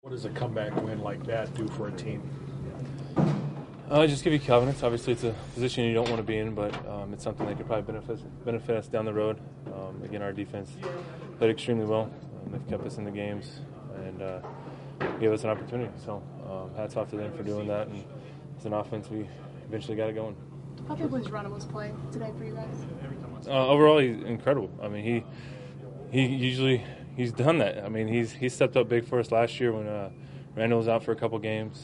What does a comeback win like that do for a team? Just give you confidence. Obviously, it's a position you don't want to be in, but it's something that could probably benefit us down the road. Again, our defense played extremely well. They've kept us in the games and gave us an opportunity. So hats off to them for doing that. And as an offense, we eventually got it going. How big was Geronimo's play today for you guys? Overall, he's incredible. I mean, he's done that. I mean, he stepped up big for us last year when Randall was out for a couple games.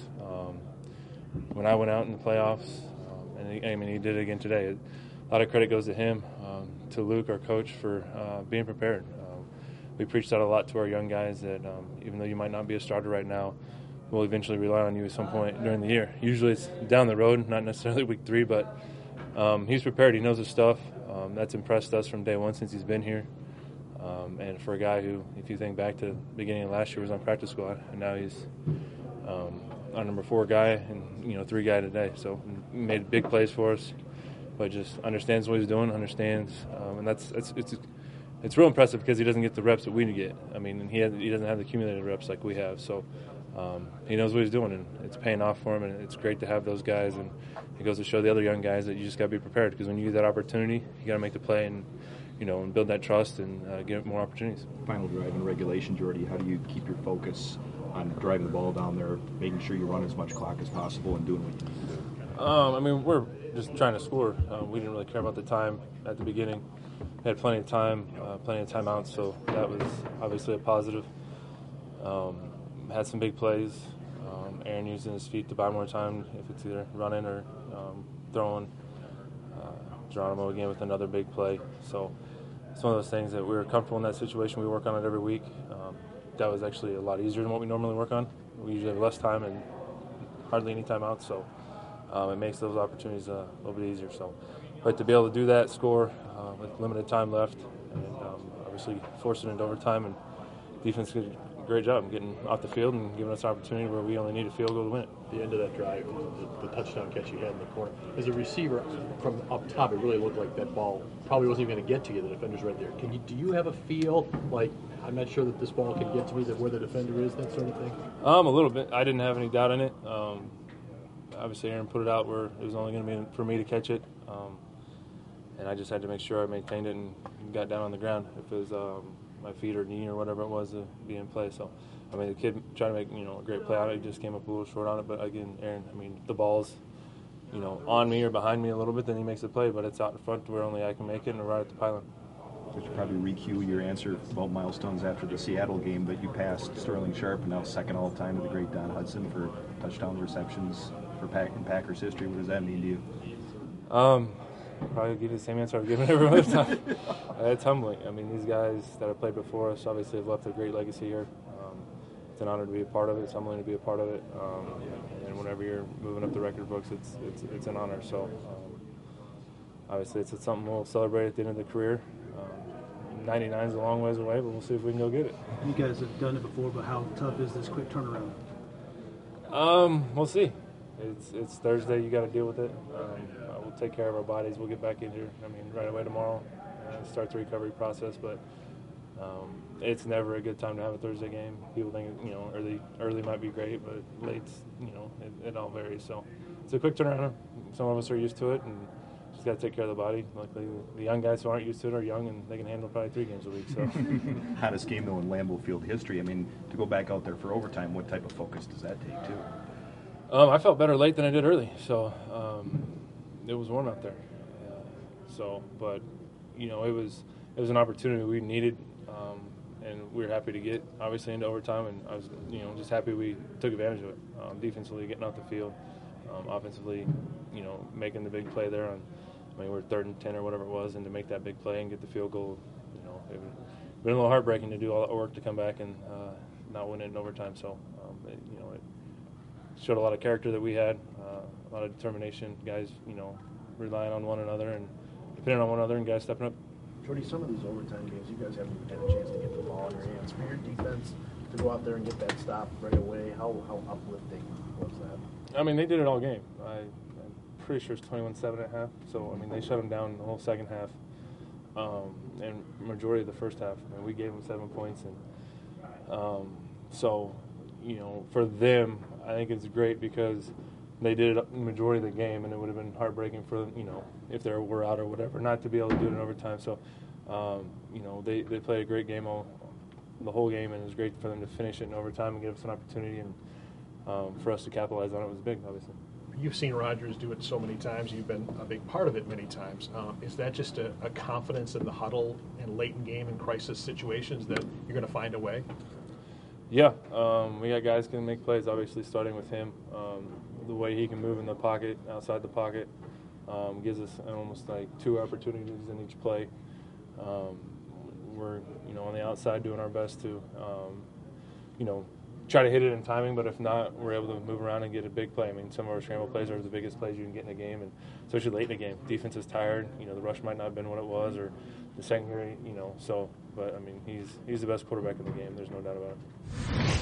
When I went out in the playoffs, and he did it again today. A lot of credit goes to him, to Luke, our coach, for being prepared. We preach that a lot to our young guys that even though you might not be a starter right now, we'll eventually rely on you at some point during the year. Usually it's down the road, not necessarily week 3, but he's prepared. He knows his stuff. That's impressed us from day one since he's been here. And for a guy who, if you think back to the beginning of last year, was on practice squad, and now he's our number 4 guy and 3 guy today. So he made big plays for us, but just understands what he's doing, understands, and it's real impressive because he doesn't get the reps that we get. I mean, and he doesn't have the accumulated reps like we have. So he knows what he's doing, and it's paying off for him, and it's great to have those guys. And it goes to show the other young guys that you just got to be prepared, because when you get that opportunity, you got to make the play and and build that trust and get more opportunities. Final drive in regulation, Jordy, how do you keep your focus on driving the ball down there, making sure you run as much clock as possible and doing what you need to do? I mean, we're just trying to score. We didn't really care about the time at the beginning. We had plenty of time, plenty of timeouts, so that was obviously a positive. Had some big plays. Aaron using his feet to buy more time if it's either running or throwing. Geronimo again with another big play. So it's one of those things that we were comfortable in that situation. We work on it every week. That was actually a lot easier than what we normally work on. We usually have less time and hardly any time out, so it makes those opportunities a little bit easier. So, but to be able to do that, score with limited time left, and obviously force it into overtime, and defense did a great job getting off the field and giving us an opportunity where we only need a field goal to win it. The end of that drive, the touchdown catch you had in the corner. As a receiver from up top, it really looked like that ball probably wasn't even going to get to you. The defender's right there. Do you have a feel like, I'm not sure that this ball can get to me, that where the defender is, that sort of thing? A little bit. I didn't have any doubt in it. Obviously, Aaron put it out where it was only going to be for me to catch it, and I just had to make sure I maintained it and got down on the ground. If it was my feet or knee or whatever it was, to be in play. So, I mean, the kid tried to make a great play on it. He just came up a little short on it. But again, Aaron, I mean, the ball's on me or behind me a little bit, then he makes a play. But it's out in front where only I can make it, and right at the pylon. I should probably re-cue your answer about milestones after the Seattle game, but you passed Sterling Sharp, and now second all-time to the great Don Hudson for touchdown receptions in Packers history. What does that mean to you? Probably give you the same answer I've given every other time. It's humbling. I mean, these guys that have played before us obviously have left a great legacy here. It's an honor to be a part of it. It's humbling to be a part of it. And whenever you're moving up the record books, it's an honor. So obviously it's something we'll celebrate at the end of the career. 99 is a long ways away, but we'll see if we can go get it. You guys have done it before, but how tough is this quick turnaround? We'll see. It's Thursday. You got to deal with it. We'll take care of our bodies. We'll get back in here. I mean, right away tomorrow. Start the recovery process, but it's never a good time to have a Thursday game. People think early might be great, but late's it all varies. So it's a quick turnaround. Some of us are used to it, and just got to take care of the body. Luckily, the young guys who aren't used to it are young, and they can handle probably 3 games a week. So hottest game though in Lambeau Field history. I mean, to go back out there for overtime, what type of focus does that take too? I felt better late than I did early, so it was warm out there. But it was an opportunity we needed, and we were happy to get obviously into overtime, and I was just happy we took advantage of it. Defensively, getting off the field, offensively, making the big play there. We're 3rd and 10 or whatever it was, and to make that big play and get the field goal, it would been a little heartbreaking to do all that work to come back and not win it in overtime. So it showed a lot of character that we had, a lot of determination, guys, relying on one another and depending on one another, and guys stepping up. Jordy, some of these overtime games, you guys haven't even had a chance to get the ball in your hands. For your defense to go out there and get that stop right away, how uplifting was that? I mean, they did it all game. I'm pretty sure it's 21-7 at half. So, they shut them down the whole second half, and majority of the first half. We gave them 7 points, and so for them, I think it's great because they did it the majority of the game, and it would have been heartbreaking for if they were out or whatever, not to be able to do it in overtime. So, they played a great game the whole game, and it was great for them to finish it in overtime and give us an opportunity, and for us to capitalize on it was big, obviously. You've seen Rodgers do it so many times. You've been a big part of it many times. Is that just a confidence in the huddle and late in game and crisis situations that you're going to find a way? Yeah, we got guys who can make plays, obviously, starting with him. The way he can move in the pocket, outside the pocket, gives us almost like 2 opportunities in each play. We're, on the outside doing our best to, try to hit it in timing, but if not, we're able to move around and get a big play. I mean, some of our scramble plays are the biggest plays you can get in a game, and especially late in a game. Defense is tired. The rush might not have been what it was, or the secondary, but, I mean, he's the best quarterback in the game. There's no doubt about it.